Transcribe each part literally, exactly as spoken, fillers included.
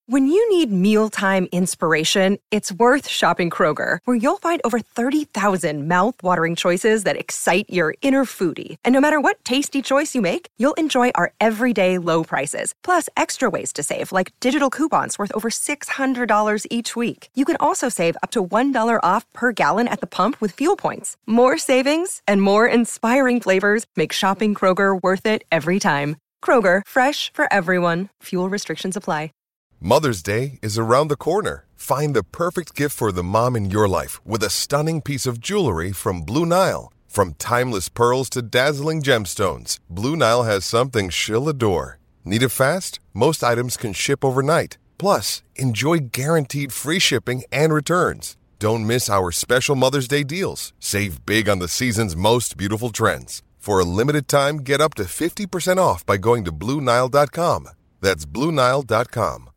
When you need mealtime inspiration, it's worth shopping Kroger, where you'll find over thirty thousand mouth-watering choices that excite your inner foodie. And no matter what tasty choice you make, you'll enjoy our everyday low prices, plus extra ways to save, like digital coupons worth over six hundred dollars each week. You can also save up to one dollar off per gallon at the pump with fuel points. More savings and more inspiring flavors make shopping Kroger worth it every time. Kroger, fresh for everyone. Fuel restrictions apply. Mother's Day is around the corner. Find the perfect gift for the mom in your life with a stunning piece of jewelry from Blue Nile. From timeless pearls to dazzling gemstones, Blue Nile has something she'll adore. Need it fast? Most items can ship overnight. Plus, enjoy guaranteed free shipping and returns. Don't miss our special Mother's Day deals. Save big on the season's most beautiful trends. For a limited time, get up to fifty percent off by going to Blue Nile dot com. That's Blue Nile dot com.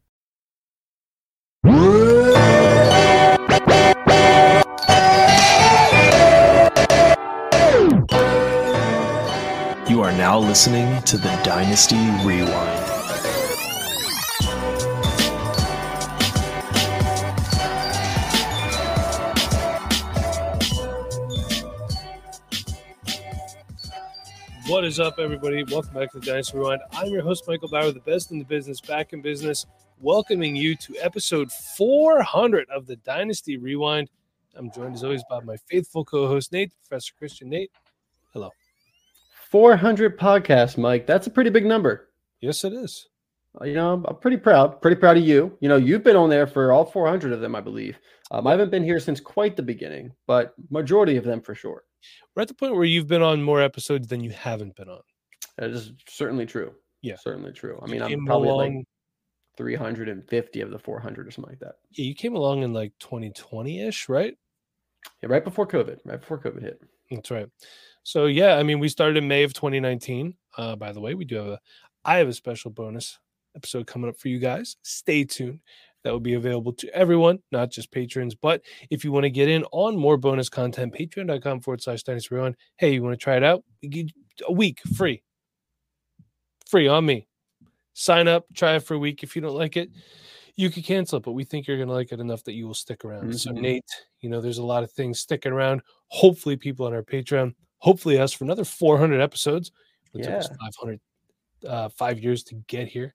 You are now listening to the Dynasty Rewind. What is up, everybody? Welcome back to the Dynasty Rewind. I'm your host, Michael Bauer, the best in the business, back in business, welcoming you to episode four hundred of the Dynasty Rewind. I'm joined, as always, by my faithful co-host, Nate, Professor Christian. Nate, hello. four hundred podcasts, Mike. That's a pretty big number. Yes, it is. Uh, you know, I'm, I'm pretty proud. Pretty proud of you. You know, you've been on there for all four hundred of them, I believe. Um, I haven't been here since quite the beginning, but majority of them for sure. We're at the point where you've been on more episodes than you haven't been on. That is certainly true. Yeah. Certainly true. I mean, You I'm came probably along- at like three hundred fifty of the four hundred or something like that. Yeah, you came along in like twenty twenty-ish, right? Yeah, right before COVID. Right before COVID hit. That's right. So, yeah, I mean, we started in May of twenty nineteen. Uh, by the way, we do have a, I have a special bonus episode coming up for you guys. Stay tuned. That will be available to everyone, not just patrons. But if you want to get in on more bonus content, patreon.com forward slash Dynasty Rewind. Hey, you want to try it out? We give you a week free. Free on me. Sign up, try it for a week. If you don't like it, you can cancel it. But we think you're going to like it enough that you will stick around. Mm-hmm. So, Nate, you know, there's a lot of things sticking around. Hopefully, people on our Patreon, hopefully us for another four hundred episodes. It took Yeah. us five hundred, uh, five years to get here.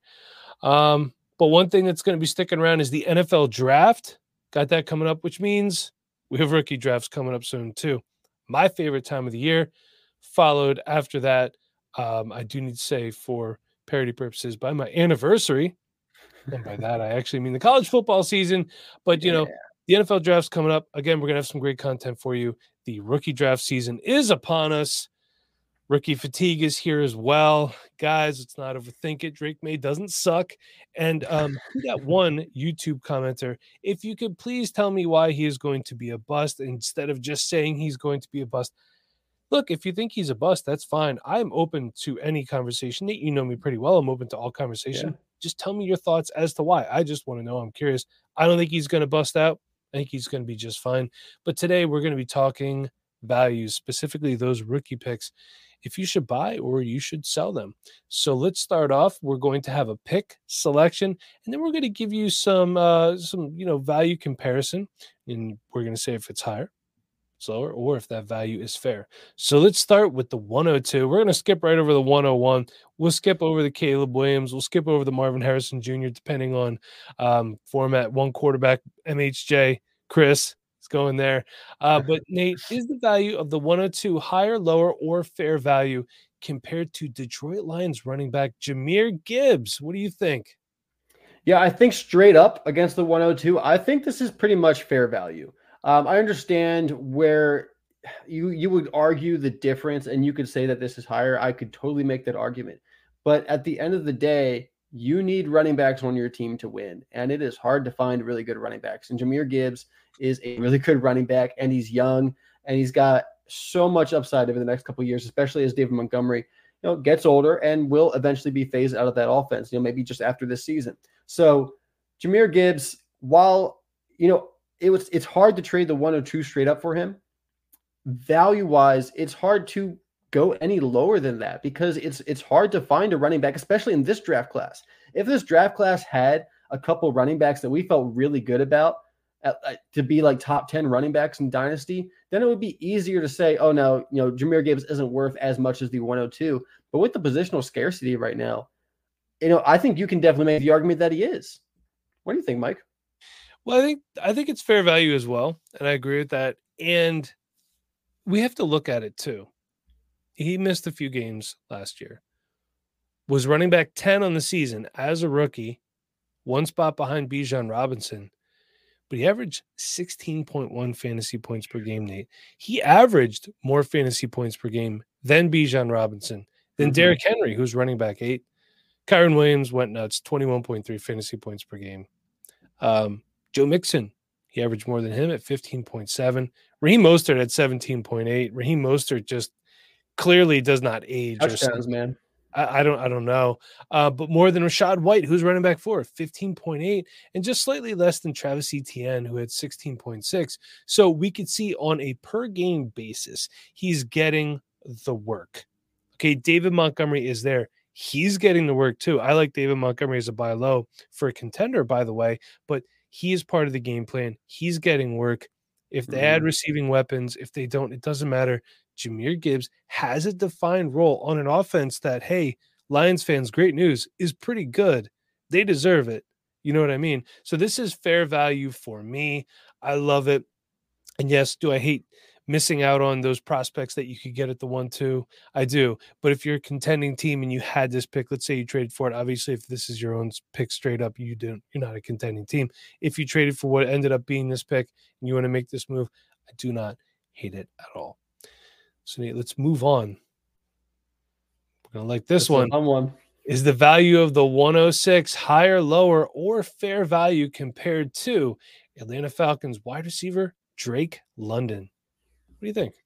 Um, But one thing that's going to be sticking around is the N F L draft. Got that coming up, which means we have rookie drafts coming up soon too. My favorite time of the year. Followed after that, um, I do need to say for parody purposes, by my anniversary. And by that, I actually mean the college football season. But, you know, Yeah. the N F L draft's coming up. Again, we're going to have some great content for you. The rookie draft season is upon us. Rookie fatigue is here as well. Guys, let's not overthink it. Drake May doesn't suck. And um, that one YouTube commenter, if you could please tell me why he is going to be a bust instead of just saying he's going to be a bust. Look, if you think he's a bust, that's fine. I'm open to any conversation. Nate, you know me pretty well. I'm open to all conversation. Yeah. Just tell me your thoughts as to why. I just want to know. I'm curious. I don't think he's going to bust out. I think he's going to be just fine. But today we're going to be talking values, specifically those rookie picks, if you should buy or you should sell them. So let's start off. We're going to have a pick selection, and then we're going to give you some, uh, some, you know, value comparison, and we're going to say if it's higher, it's lower, or if that value is fair. So let's start with the one oh two. We're going to skip right over the one oh one. We'll skip over the Caleb Williams. We'll skip over the Marvin Harrison Junior, depending on um, format. One quarterback, M H J, Chris. Going there. Uh, but Nate, is the value of the one oh two higher, lower, or fair value compared to Detroit Lions running back Jahmyr Gibbs? What do you think? Yeah, I think straight up against the one oh two, I think this is pretty much fair value. Um, I understand where you you would argue the difference, and you could say that this is higher. I could totally make that argument. But at the end of the day, you need running backs on your team to win, and it is hard to find really good running backs. And Jahmyr Gibbs is a really good running back, and he's young, and he's got so much upside over the next couple of years, especially as David Montgomery, you know, gets older and will eventually be phased out of that offense, you know, maybe just after this season. So Jahmyr Gibbs, while, you know, it was, it's hard to trade the one oh two straight up for him, value-wise, it's hard to go any lower than that because it's it's hard to find a running back, especially in this draft class. If this draft class had a couple running backs that we felt really good about at, at, to be like top ten running backs in Dynasty, then it would be easier to say, oh, no, you know, Jahmyr Gibbs isn't worth as much as the one oh two. But with the positional scarcity right now, you know, I think you can definitely make the argument that he is. What do you think, Mike? Well, I think I think it's fair value as well, and I agree with that. And we have to look at it too. He missed a few games last year. Was running back ten on the season as a rookie, one spot behind Bijan Robinson, but he averaged sixteen point one fantasy points per game, Nate. He averaged more fantasy points per game than Bijan Robinson, than mm-hmm. Derrick Henry, who's running back eight. Kyron Williams went nuts, twenty-one point three fantasy points per game. Um, Joe Mixon, he averaged more than him at fifteen point seven. Raheem Mostert at seventeen point eight. Raheem Mostert just clearly does not age. Touchdowns, man. I, I don't I don't know. Uh, but more than Rachaad White, who's running back four, fifteen point eight, and just slightly less than Travis Etienne, who had sixteen point six. So we could see on a per game basis, he's getting the work. Okay, David Montgomery is there. He's getting the work too. I like David Montgomery as a buy low for a contender, by the way, but he is part of the game plan. He's getting work. If they add receiving weapons, if they don't, it doesn't matter. Jahmyr Gibbs has a defined role on an offense that, hey, Lions fans, great news, is pretty good. They deserve it. You know what I mean? So this is fair value for me. I love it. And yes, do I hate missing out on those prospects that you could get at the one two? I do. But if you're a contending team and you had this pick, let's say you traded for it. Obviously, if this is your own pick straight up, you didn't, you're not a contending team. If you traded for what ended up being this pick and you want to make this move, I do not hate it at all. So Nate, let's move on. We're going to like this one. one. Is the value of the one oh six higher, lower, or fair value compared to Atlanta Falcons wide receiver Drake London? What do you think?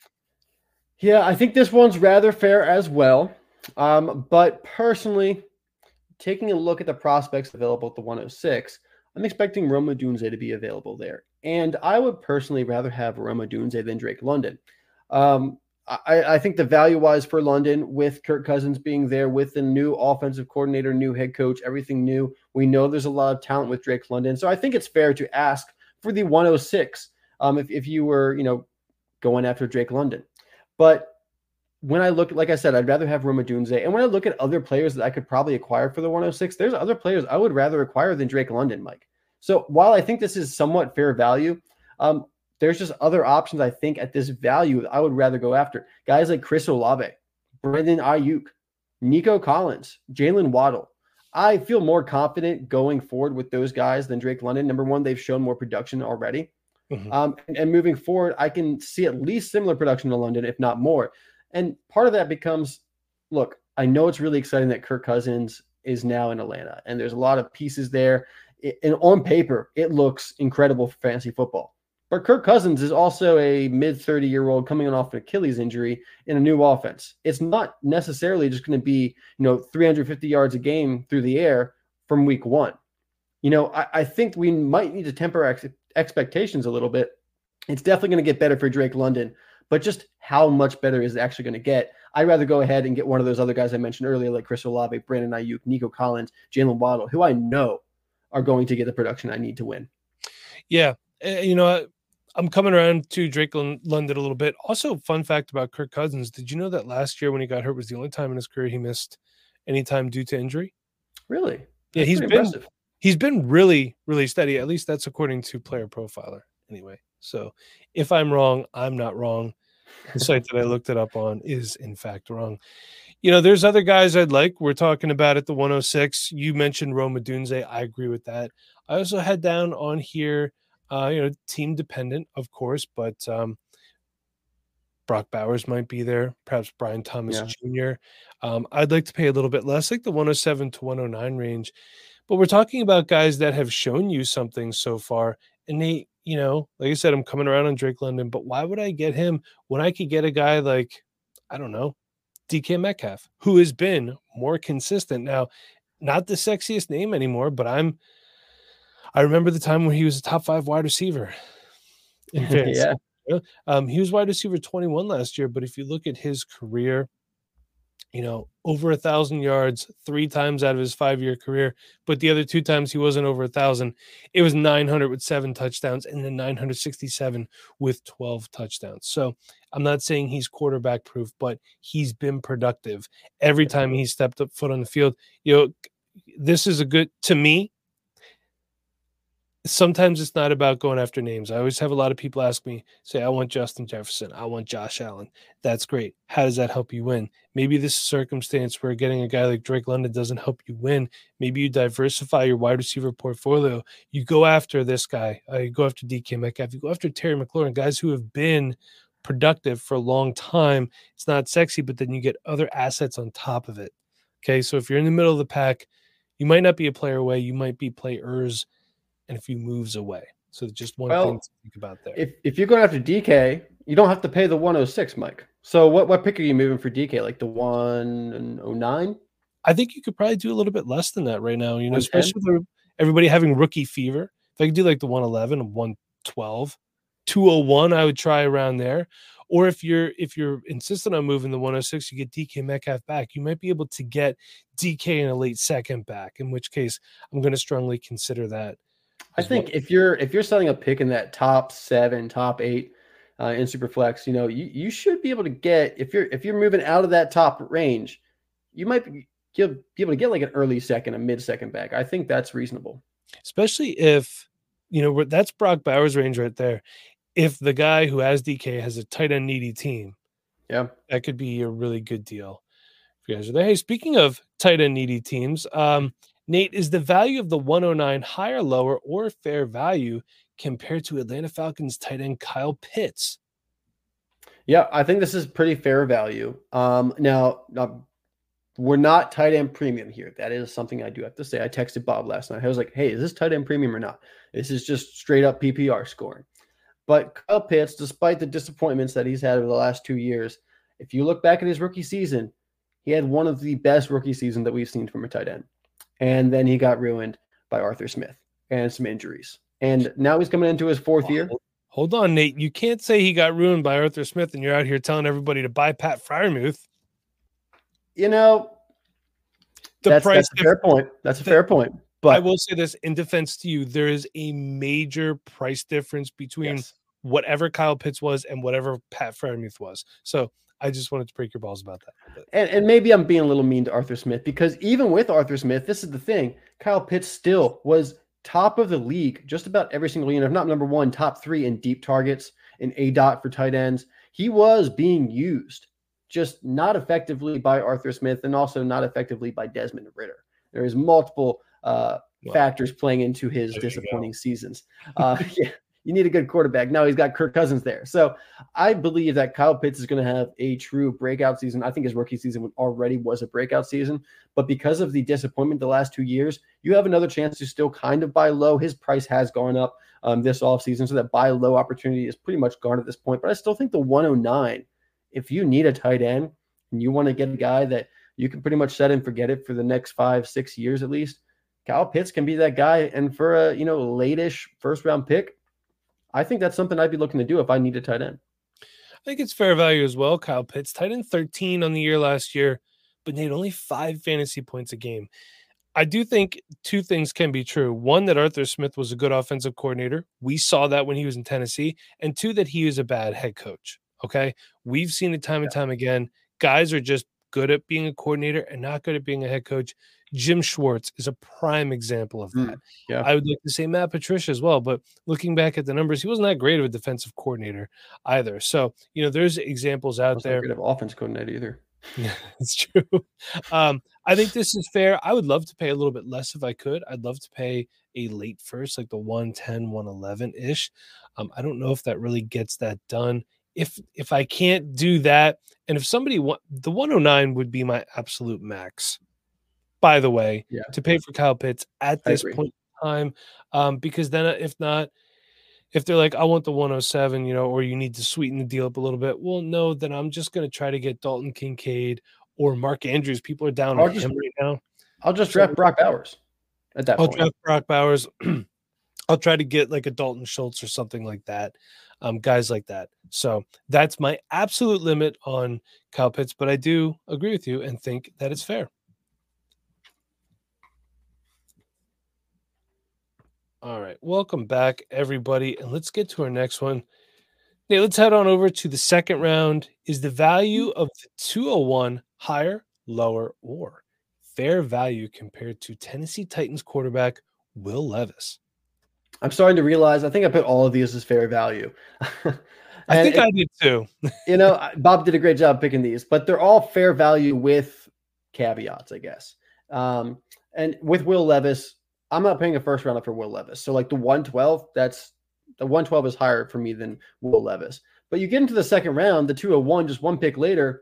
Yeah, I think this one's rather fair as well. Um, but personally, taking a look at the prospects available at the one oh six, I'm expecting Rome Odunze to be available there. And I would personally rather have Rome Odunze than Drake London. Um, I, I think the value-wise for London, with Kirk Cousins being there, with the new offensive coordinator, new head coach, everything new, we know there's a lot of talent with Drake London. So I think it's fair to ask for the one oh six um, if, if you were, you know, going after Drake London. But when I look, like I said, I'd rather have Rome Odunze. And when I look at other players that I could probably acquire for the one oh six, there's other players I would rather acquire than Drake London, Mike. So while I think this is somewhat fair value, um, there's just other options I think at this value I would rather go after. Guys like Chris Olave, Brandon Ayuk, Nico Collins, Jalen Waddle. I feel more confident going forward with those guys than Drake London. Number one, they've shown more production already. Mm-hmm. Um, and, and moving forward, I can see at least similar production to London, if not more. And part of that becomes, look, I know it's really exciting that Kirk Cousins is now in Atlanta, and there's a lot of pieces there. It, and on paper, it looks incredible for fantasy football. But Kirk Cousins is also a mid thirty-year-old coming off an Achilles injury in a new offense. It's not necessarily just going to be, you know, three hundred fifty yards a game through the air from week one. You know, I, I think we might need to temper ex- expectations a little bit. It's definitely going to get better for Drake London, but just how much better is it actually going to get? I'd rather go ahead and get one of those other guys I mentioned earlier, like Chris Olave, Brandon Ayuk, Nico Collins, Jalen Waddle, who I know are going to get the production I need to win. Yeah. You know, I'm coming around to Drake London a little bit. Also, fun fact about Kirk Cousins. Did you know that last year when he got hurt was the only time in his career he missed any time due to injury? Really? Yeah, that's he's been impressive. He's been really, really steady. At least that's according to Player Profiler anyway. So if I'm wrong, I'm not wrong. The site that I looked it up on is in fact wrong. You know, there's other guys I'd like. We're talking about at the one oh six. You mentioned Rome Odunze. I agree with that. I also had down on here, uh, you know, team dependent, of course, but um, Brock Bowers might be there. Perhaps Brian Thomas yeah. Junior Um, I'd like to pay a little bit less, like the one oh seven to one oh nine range. But we're talking about guys that have shown you something so far. And they, you know, like I said, I'm coming around on Drake London, but why would I get him when I could get a guy like, I don't know, D K Metcalf, who has been more consistent. Now, not the sexiest name anymore, but I'm, I remember the time when he was a top five wide receiver in fantasy. yeah. Um, he was wide receiver twenty-one last year, but if you look at his career, you know, over a thousand yards three times out of his five-year career, but the other two times he wasn't over a thousand, it was nine hundred with seven touchdowns and then nine hundred sixty-seven with twelve touchdowns. So I'm not saying he's quarterback proof, but he's been productive every time he stepped up foot on the field. You know, this is a good, to me, sometimes it's not about going after names. I always have a lot of people ask me, say, I want Justin Jefferson. I want Josh Allen. That's great. How does that help you win? Maybe this is a circumstance where getting a guy like Drake London doesn't help you win. Maybe you diversify your wide receiver portfolio. You go after this guy. Uh, you go after D K Metcalf. You go after Terry McLaurin, guys who have been productive for a long time. It's not sexy, but then you get other assets on top of it. Okay, so if you're in the middle of the pack, you might not be a player away. You might be players and a few moves away. So just one well, thing to think about there. If if you're going after D K, you don't have to pay the one oh six, Mike. So what, what pick are you moving for D K? Like the one oh nine? I think you could probably do a little bit less than that right now, you know, one ten? especially with everybody having rookie fever. If I could do like the one eleven, one twelve, two oh one, I would try around there. Or if you're if you're insistent on moving the one oh six, you get D K Metcalf back. You might be able to get D K in a late second back, in which case I'm going to strongly consider that. I think well. if you're if you're selling a pick in that top seven, top eight uh, in Superflex, you know, you, you should be able to get, if you're if you're moving out of that top range, you might be, be able to get like an early second, a mid second back. I think that's reasonable, especially if, you know, that's Brock Bowers' range right there. If the guy who has D K has a tight end needy team, yeah, that could be a really good deal if you guys are there. Hey, speaking of tight end needy teams, um, Nate, is the value of the one oh nine higher, lower, or fair value compared to Atlanta Falcons tight end Kyle Pitts? Yeah, I think this is pretty fair value. Um, now, now, we're not tight end premium here. That is something I do have to say. I texted Bob last night. I was like, hey, is this tight end premium or not? This is just straight up P P R scoring. But Kyle Pitts, despite the disappointments that he's had over the last two years, if you look back at his rookie season, he had one of the best rookie seasons that we've seen from a tight end. And then he got ruined by Arthur Smith and some injuries. And now he's coming into his fourth oh, year. Hold on, Nate. You can't say he got ruined by Arthur Smith and you're out here telling everybody to buy Pat Freiermuth. You know, the that's, price that's a fair point. That's a fair point. But I will say this in defense to you, there is a major price difference between yes. whatever Kyle Pitts was and whatever Pat Freiermuth was. So I just wanted to break your balls about that. And, and maybe I'm being a little mean to Arthur Smith, because even with Arthur Smith, this is the thing. Kyle Pitts still was top of the league just about every single year, if not number one, top three in deep targets, in A D O T for tight ends. He was being used, just not effectively by Arthur Smith and also not effectively by Desmond Ridder. There is multiple uh, wow. factors playing into his there disappointing seasons. Uh, yeah. You need a good quarterback. Now he's got Kirk Cousins there. So I believe that Kyle Pitts is going to have a true breakout season. I think his rookie season already was a breakout season, but because of the disappointment the last two years, you have another chance to still kind of buy low. His price has gone up um, this offseason, so that buy low opportunity is pretty much gone at this point. But I still think the one oh nine, if you need a tight end and you want to get a guy that you can pretty much set and forget it for the next five, six years at least, Kyle Pitts can be that guy. And for a, you know, late-ish first round pick, I think that's something I'd be looking to do if I need a tight end. I think it's fair value as well. Kyle Pitts, tight end thirteen on the year last year, but made only five fantasy points a game. I do think two things can be true. One, that Arthur Smith was a good offensive coordinator. We saw that when he was in Tennessee. And two, that he was a bad head coach. Okay. We've seen it time and time again. Guys are just good at being a coordinator and not good at being a head coach. Jim Schwartz is a prime example of that. Mm, yeah. I would like to say Matt Patricia as well, but looking back at the numbers, he wasn't that great of a defensive coordinator either. So, you know, there's examples out there. Not great of offense coordinator either. Yeah, it's true. Um, I think this is fair. I would love to pay a little bit less if I could. I'd love to pay a late first, like the one ten, one eleven-ish. Um, I don't know if that really gets that done. If if I can't do that, and if somebody want, the one oh nine would be my absolute max, by the way, yeah. to pay for Kyle Pitts at this point in time, um, because then if not, if they're like, I want the one oh seven, you know, or you need to sweeten the deal up a little bit, well, no, then I'm just going to try to get Dalton Kincaid or Mark Andrews. People are down I'll on just, him right now. I'll just draft so, Brock Bowers at that I'll point. draft Brock Bowers. I'll try to get like a Dalton Schultz or something like that. um, guys like that. So that's my absolute limit on Kyle Pitts, but I do agree with you and think that it's fair. All right, welcome back, everybody, and let's get to our next one. Okay, let's head on over to the second round. Is the value of the two oh one higher, lower, or fair value compared to Tennessee Titans quarterback Will Levis? I'm starting to realize I think I put all of these as fair value. I think it, I did too. You know, Bob did a great job picking these, but they're all fair value with caveats, I guess. Um, and with Will Levis, I'm not paying a first rounder for Will Levis. So like the one twelve, that's the one twelve is higher for me than Will Levis. But you get into the second round, the two oh one, just one pick later,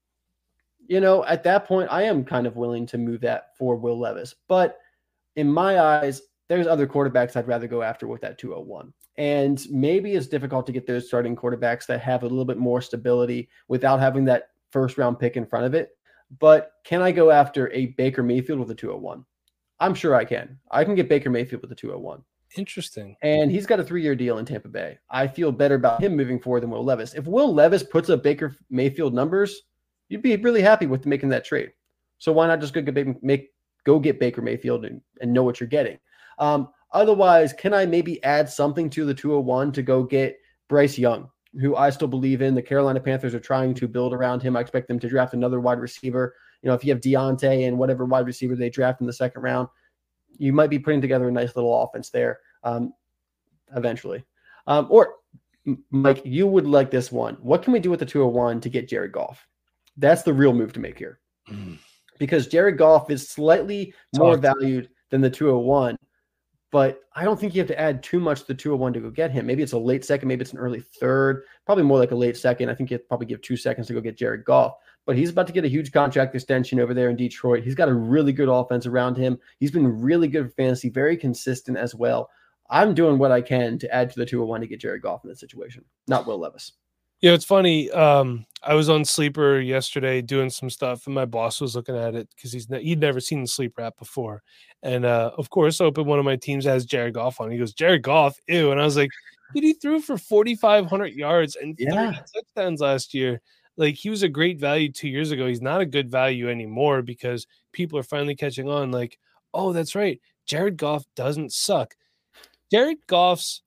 you know, at that point, I am kind of willing to move that for Will Levis. But in my eyes, there's other quarterbacks I'd rather go after with that two oh one. And maybe it's difficult to get those starting quarterbacks that have a little bit more stability without having that first round pick in front of it. But can I go after a Baker Mayfield with a two oh one? I'm sure I can. I can get Baker Mayfield with a two oh one. Interesting. And he's got a three-year deal in Tampa Bay. I feel better about him moving forward than Will Levis. If Will Levis puts up Baker Mayfield numbers, you'd be really happy with making that trade. So why not just go get, make, go get Baker Mayfield and, and know what you're getting? Um, otherwise, can I maybe add something to the two oh one to go get Bryce Young, who I still believe in? The Carolina Panthers are trying to build around him. I expect them to draft another wide receiver. You know, if you have Deontay and whatever wide receiver they draft in the second round, you might be putting together a nice little offense there um, eventually. Um, or, Mike, you would like this one. What can we do with the two oh one to get Jared Goff? That's the real move to make here. Mm. Because Jared Goff is slightly Talk. more valued than the two oh one, but I don't think you have to add too much to the two oh one to go get him. Maybe it's a late second, maybe it's an early third, probably more like a late second. I think you have to probably give two seconds to go get Jared Goff. But he's about to get a huge contract extension over there in Detroit. He's got a really good offense around him. He's been really good for fantasy, very consistent as well. I'm doing what I can to add to the two oh one to get Jared Goff in this situation, not Will Levis. Yeah, it's funny. Um, I was on Sleeper yesterday doing some stuff, and my boss was looking at it because he's ne- he'd never seen the Sleeper app before. And, uh, of course, open one of my teams has Jared Goff on. He goes, Jared Goff, ew. And I was like, dude, he threw for forty-five hundred yards and yeah. thirty touchdowns last year. Like, he was a great value two years ago. He's not a good value anymore because people are finally catching on. Like, oh, that's right. Jared Goff doesn't suck. Jared Goff's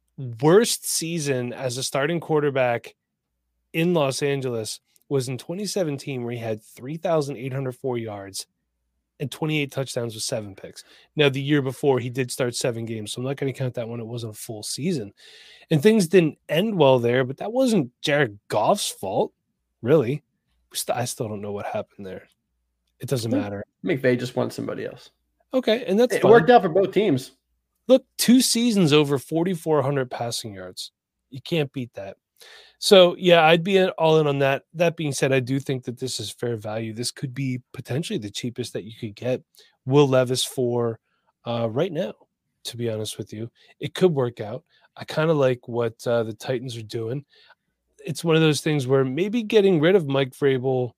worst season as a starting quarterback in Los Angeles was in twenty seventeen, where he had three thousand eight hundred four yards and twenty-eight touchdowns with seven picks. Now, the year before, he did start seven games, so I'm not going to count that one. It wasn't a full season. And things didn't end well there, but that wasn't Jared Goff's fault. Really, I still don't know what happened there. It doesn't matter. McVay just wants somebody else. Okay, and that's it fine. Worked out for both teams. Look, two seasons over forty-four hundred passing yards. You can't beat that. So, yeah, I'd be all in on that. That being said, I do think that this is fair value. This could be potentially the cheapest that you could get Will Levis for uh, right now, to be honest with you. It could work out. I kind of like what uh, the Titans are doing. It's one of those things where maybe getting rid of Mike Vrabel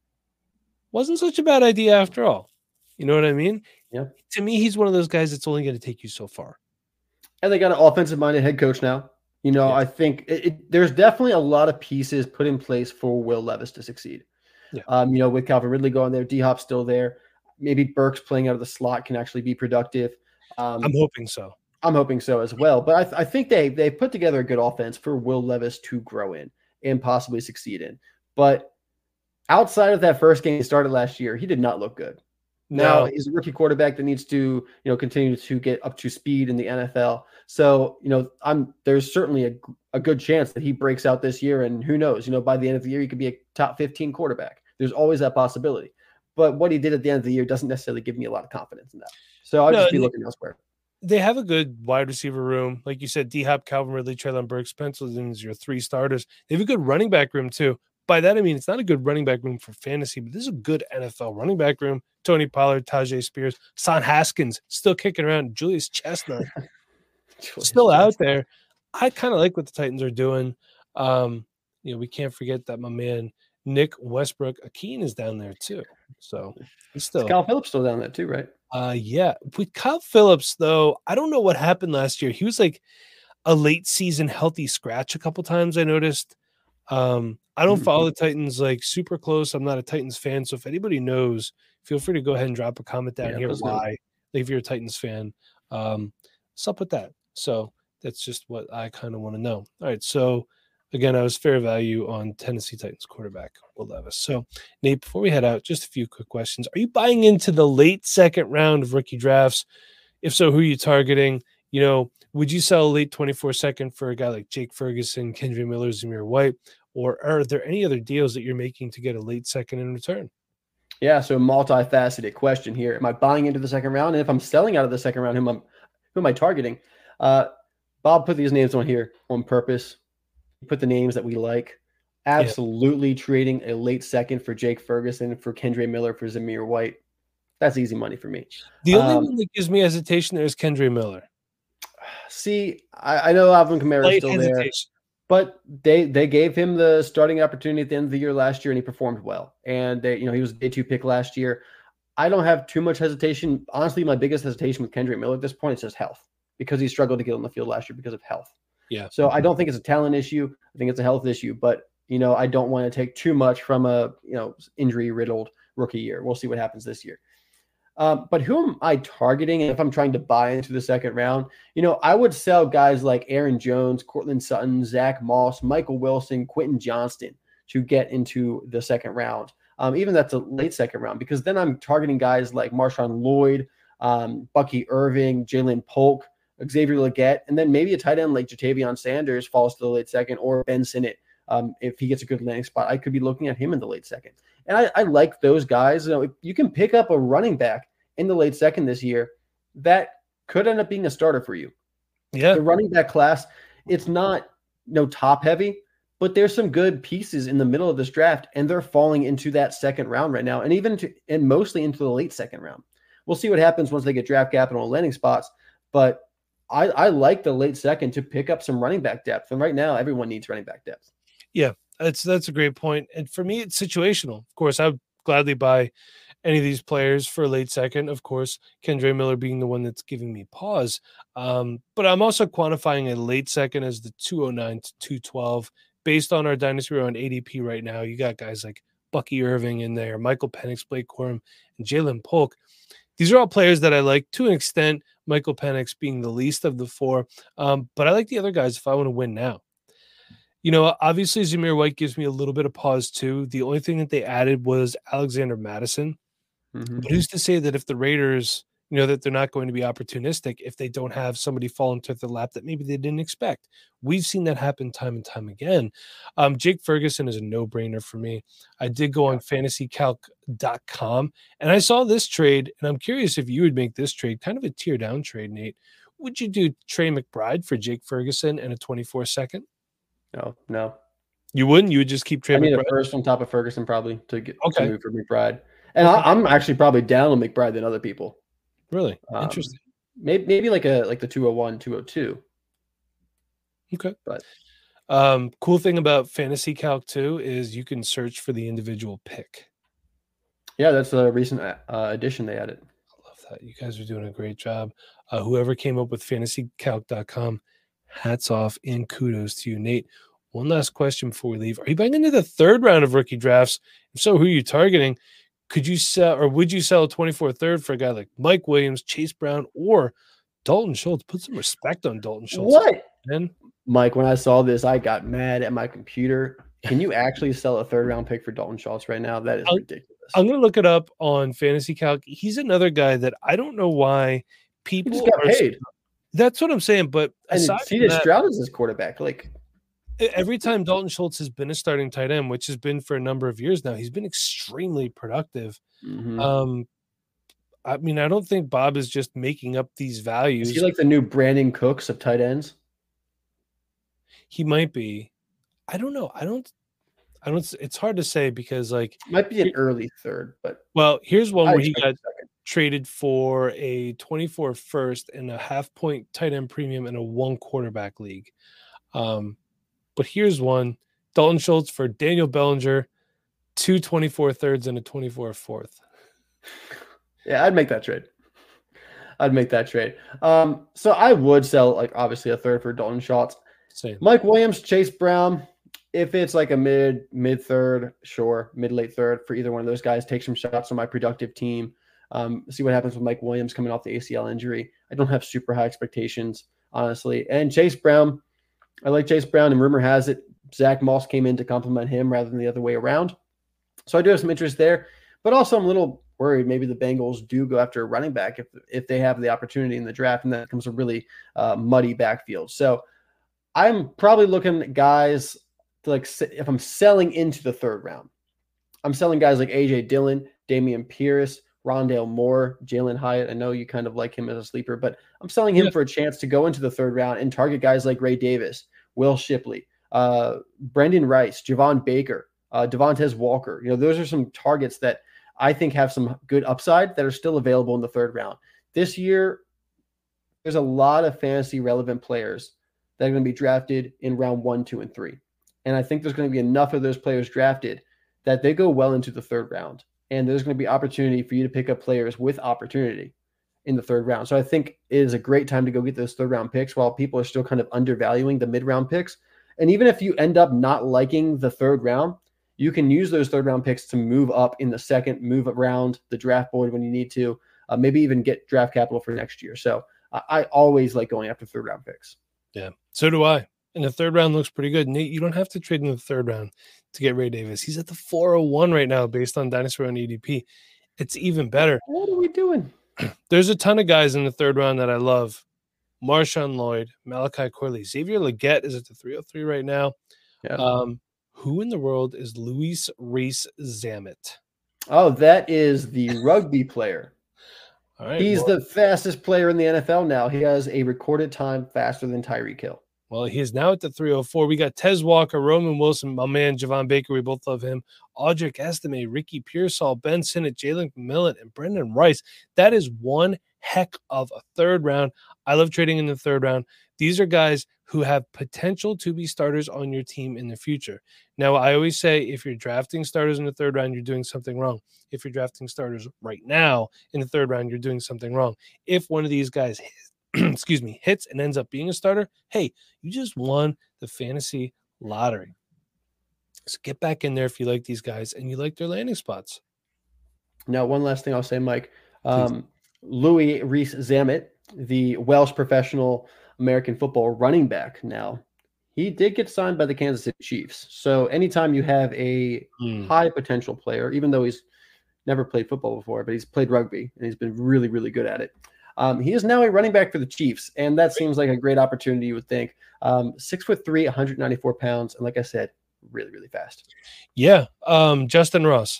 wasn't such a bad idea after all. You know what I mean? Yeah. To me, he's one of those guys that's only going to take you so far. And they got an offensive-minded head coach now. You know, yeah. I think it, it, there's definitely a lot of pieces put in place for Will Levis to succeed. Yeah. Um, you know, with Calvin Ridley going there, D-Hop's still there. Maybe Burks playing out of the slot can actually be productive. Um, I'm hoping so. I'm hoping so as well. But I, th- I think they they put together a good offense for Will Levis to grow in and possibly succeed in. But outside of that first game he started last year, he did not look good. No. Now he's a rookie quarterback that needs to, you know, continue to get up to speed in the N F L. So, you know, I'm there's certainly a, a good chance that he breaks out this year, and who knows, you know, by the end of the year, he could be a top fifteen quarterback. There's always that possibility. But what he did at the end of the year doesn't necessarily give me a lot of confidence in that. So I'll no, just be looking elsewhere. They have a good wide receiver room. Like you said, D-Hop, Calvin Ridley, Treylon Burks, pencils in as your three starters. They have a good running back room too. By that, I mean, it's not a good running back room for fantasy, but this is a good N F L running back room. Tony Pollard, Tajay Spears, Son Haskins, still kicking around. Julius Chestnut, Julius still Chestnut. Out there. I kind of like what the Titans are doing. Um, you know, we can't forget that my man, Nick Westbrook-Akeem is down there too. So he's still. Is Kyle Phillips still down there too, right? Uh, yeah. With Kyle Phillips, though, I don't know what happened last year. He was like, a late season healthy scratch a couple times. I noticed. Um, I don't follow the Titans like super close. I'm not a Titans fan. So if anybody knows, feel free to go ahead and drop a comment down Yeah, here. let's know. Why, like, if you're a Titans fan, um, what's up with that? So that's just what I kind of want to know. All right. So again, I was fair value on Tennessee Titans quarterback Will Levis. So Nate, before we head out, just a few quick questions. Are you buying into the late second round of rookie drafts? If so, who are you targeting? You know, would you sell a late twenty-four second for a guy like Jake Ferguson, Kendre Miller, Zamir White, or are there any other deals that you're making to get a late second in return? Yeah, so multifaceted question here. Am I buying into the second round? And if I'm selling out of the second round, who am I, who am I targeting? Uh, Bob put these names on here on purpose. He put the names that we like. Absolutely yeah. Trading a late second for Jake Ferguson, for Kendre Miller, for Zamir White. That's easy money for me. The only um, one that gives me hesitation there is Kendre Miller. See, I, I know Alvin Kamara is still hesitation. there, but they they gave him the starting opportunity at the end of the year last year, and he performed well. And they, you know, he was a day two pick last year. I don't have too much hesitation. Honestly, my biggest hesitation with Kendre Miller at this point is just health, because he struggled to get on the field last year because of health. Yeah. So I don't think it's a talent issue. I think it's a health issue. But you know, I don't want to take too much from a you know injury riddled rookie year. We'll see what happens this year. Um, but who am I targeting? And if I'm trying to buy into the second round, you know, I would sell guys like Aaron Jones, Cortland Sutton, Zach Moss, Michael Wilson, Quentin Johnston to get into the second round. Um, even that's a late second round, because then I'm targeting guys like Marshawn Lloyd, um, Bucky Irving, Jalen Polk, Xavier Legette, and then maybe a tight end like Jatavion Sanders falls to the late second, or Ben Sinnott. Um, if he gets a good landing spot, I could be looking at him in the late second. And I, I like those guys. You know, if you can pick up a running back in the late second this year, that could end up being a starter for you. Yeah. The running back class, it's not you know, top heavy, but there's some good pieces in the middle of this draft, and they're falling into that second round right now, and even to, and mostly into the late second round. We'll see what happens once they get draft capital and landing spots, but I, I like the late second to pick up some running back depth. And right now, everyone needs running back depth. Yeah, that's that's a great point. And for me, it's situational. Of course, I would gladly buy any of these players for a late second. Of course, Kendre Miller being the one that's giving me pause. Um, but I'm also quantifying a late second as the two oh nine to two twelve. Based on our Dynasty around A D P right now, you got guys like Bucky Irving in there, Michael Penix, Blake Corum, and Jalen Polk. These are all players that I like to an extent, Michael Penix being the least of the four. Um, but I like the other guys if I want to win now. You know, obviously, Zamir White gives me a little bit of pause, too. The only thing that they added was Alexander Madison. Mm-hmm. But who's to say that if the Raiders, you know, that they're not going to be opportunistic if they don't have somebody fall into their lap that maybe they didn't expect? We've seen that happen time and time again. Um, Jake Ferguson is a no-brainer for me. I did go on fantasy calc dot com, and I saw this trade, and I'm curious if you would make this trade, kind of a tear-down trade, Nate. Would you do Trey McBride for Jake Ferguson and a twenty-four second? No, no. You wouldn't? You would just keep Trey I need McBride? a first on top of Ferguson probably to get okay. to move for McBride. And okay. I, I'm actually probably down on McBride than other people. Really? Um, Interesting. Maybe maybe like a like the two oh one, two oh two. Okay. But um, cool thing about Fantasy Calc too is you can search for the individual pick. Yeah, that's a recent uh, addition they added. I love that. You guys are doing a great job. Uh, whoever came up with fantasy calc dot com, hats off and kudos to you, Nate. One last question before we leave. Are you buying into the third round of rookie drafts? If so, who are you targeting? Could you sell, or would you sell a twenty-four third for a guy like Mike Williams, Chase Brown, or Dalton Schultz? Put some respect on Dalton Schultz. What? Man. Mike, when I saw this, I got mad at my computer. Can you actually sell a third round pick for Dalton Schultz right now? That is I'll, ridiculous. I'm going to look it up on Fantasy Calc. He's another guy that I don't know why people he just got are, paid. That's what I'm saying. But aside and C J Stroud is his quarterback. Like, every time Dalton Schultz has been a starting tight end, which has been for a number of years now, he's been extremely productive. Mm-hmm. Um, I mean, I don't think Bob is just making up these values. Is he like the new Brandon Cooks of tight ends? He might be. I don't know. I don't. I don't. It's hard to say because, like, might be an early third, but well, here's one I where he got traded for a twenty-four first and a half point tight end premium in a one quarterback league. Um, but here's one: Dalton Schultz for Daniel Bellinger, two twenty-four thirds and a twenty-four fourth. Yeah, I'd make that trade. I'd make that trade. Um, so I would sell, like, obviously a third for Dalton Schultz. Same. Mike Williams, Chase Brown. If it's like a mid, mid third, sure, mid late third for either one of those guys, take some shots on my productive team. Um, see what happens with Mike Williams coming off the A C L injury. I don't have super high expectations, honestly. And Chase Brown, I like Chase Brown, and rumor has it Zach Moss came in to complement him rather than the other way around. So I do have some interest there, but also I'm a little worried maybe the Bengals do go after a running back if if they have the opportunity in the draft, and that becomes a really uh, muddy backfield. So I'm probably looking at guys to, like, if I'm selling into the third round, I'm selling guys like A J Dillon, Dameon Pierce, Rondale Moore, Jalen Hyatt. I know you kind of like him as a sleeper, but I'm selling him yeah. for a chance to go into the third round and target guys like Ray Davis, Will Shipley, uh, Brendan Rice, Javon Baker, uh, Devontae Walker. You know, those are some targets that I think have some good upside that are still available in the third round. This year, there's a lot of fantasy relevant players that are going to be drafted in round one, two, and three. And I think there's going to be enough of those players drafted that they go well into the third round. And there's going to be opportunity for you to pick up players with opportunity in the third round. So I think it is a great time to go get those third round picks while people are still kind of undervaluing the mid round picks. And even if you end up not liking the third round, you can use those third round picks to move up in the second, move around the draft board when you need to, uh, maybe even get draft capital for next year. So I, I always like going after third round picks. Yeah, so do I. And the third round looks pretty good. Nate, you don't have to trade in the third round to get Ray Davis. He's at the four oh one right now based on Dynasty Round A D P. It's even better. What are we doing? There's a ton of guys in the third round that I love. Marshawn Lloyd, Malachi Corley, Xavier Legette is at the three oh three right now. Yeah. Um, who in the world is Luis Reese Zammit? Oh, that is the rugby player. All right. He's well, the fastest player in the N F L now. He has a recorded time faster than Tyreek Hill. Well, he is now at the three oh four. We got Tez Walker, Roman Wilson, my man, Javon Baker. We both love him. Audric Estime, Ricky Pearsall, Ben Sinnott, Jalen McMillan, and Brendan Rice. That is one heck of a third round. I love trading in the third round. These are guys who have potential to be starters on your team in the future. Now, I always say if you're drafting starters in the third round, you're doing something wrong. If you're drafting starters right now in the third round, you're doing something wrong. If one of these guys hits, excuse me, hits and ends up being a starter, hey, you just won the fantasy lottery. So get back in there if you like these guys and you like their landing spots. Now, one last thing I'll say, Mike. Um, Louis Reese Zammit, the Welsh professional American football running back now, he did get signed by the Kansas City Chiefs. So anytime you have a mm. high potential player, even though he's never played football before, but he's played rugby and he's been really, really good at it. Um, he is now a running back for the Chiefs, and that seems like a great opportunity, you would think. Um, six foot three, one hundred ninety-four pounds, and like I said, really, really fast. Yeah, um, Justin Ross.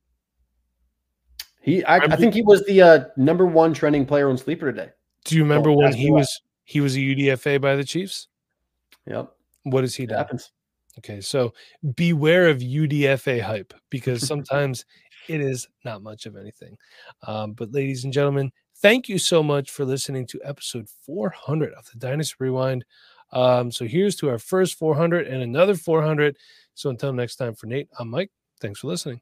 He, I, I think he was the uh, number one trending player on Sleeper today. Do you remember oh, when he was he was a U D F A by the Chiefs? Yep. What does he it do? Happens. Okay, so beware of U D F A hype because sometimes it is not much of anything. Um, but ladies and gentlemen, thank you so much for listening to episode four hundred of the Dynasty Rewind. Um, so here's to our first four hundred and another four hundred. So until next time, for Nate, I'm Mike. Thanks for listening.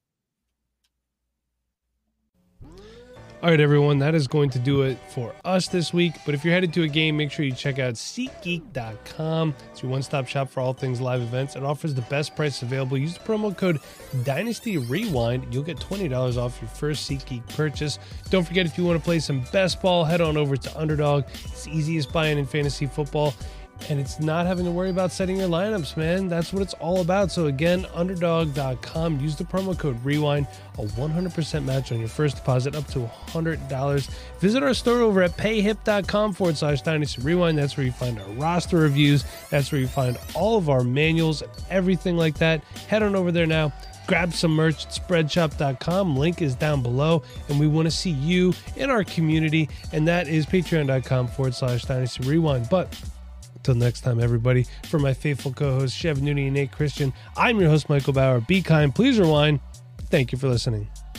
All right, everyone, that is going to do it for us this week. But if you're headed to a game, make sure you check out SeatGeek dot com. It's your one-stop shop for all things live events. It offers the best price available. Use the promo code Dynasty Rewind. You'll get twenty dollars off your first SeatGeek purchase. Don't forget, if you want to play some best ball, head on over to Underdog. It's the easiest buy-in in fantasy football. And it's not having to worry about setting your lineups, man. That's what it's all about. So again, underdog dot com. Use the promo code REWIND. A one hundred percent match on your first deposit up to one hundred dollars. Visit our store over at payhip.com forward slash Dynasty Rewind. That's where you find our roster reviews. That's where you find all of our manuals and everything like that. Head on over there now. Grab some merch at spreadshop dot com. Link is down below. And we want to see you in our community. And that is patreon.com forward slash Dynasty Rewind. But until next time, everybody, for my faithful co-hosts, Chev Nooney and Nate Christian, I'm your host, Michael Bauer. Be kind, please rewind. Thank you for listening.